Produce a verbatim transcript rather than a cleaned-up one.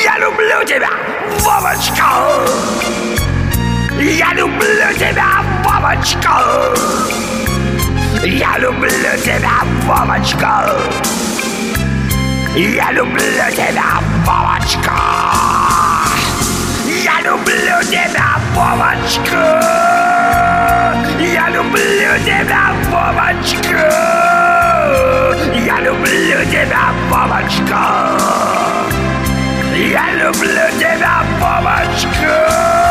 Я люблю тебя, Вовочка. Я люблю тебя, Вовочка. Я люблю тебя, Вовочка. Я люблю тебя, Вовочка. Я люблю тебя, Вовочка. Я люблю тебя, Вовочка. Я люблю тебя, Вовочка. Я люблю тебя, Вовочка.